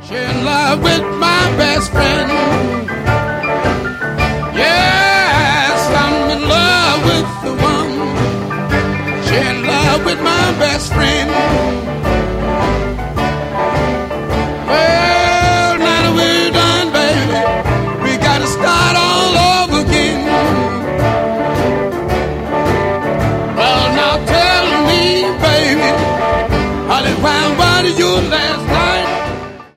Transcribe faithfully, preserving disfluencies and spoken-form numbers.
She in love with my best friend. Yes, I'm in love with the one. She in love with my best friend.